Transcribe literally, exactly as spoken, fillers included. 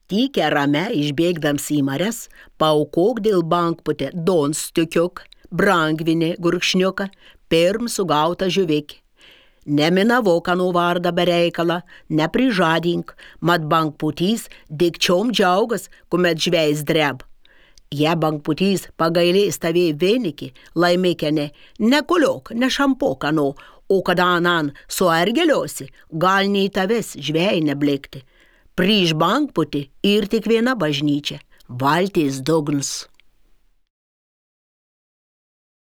Tykia rame išbėgdams į mares, paukok dėl bankputė donstiukiuk, brangvinė gurkšniuką, pirm sugautą žuvikį. Neminavok anu vardą bereikala, neprižadink, mat bankputys dikčiom džiaugas, kuomet žvejs dreb. Jei bankputys pagailės tavė vienikį, laimikene, nekuliok, nešampok anu, o kada anan suergeliosi, gal nei tavęs žvej neblikti. Prieš bankputį ir tik viena bažnyčia – valties dugnas.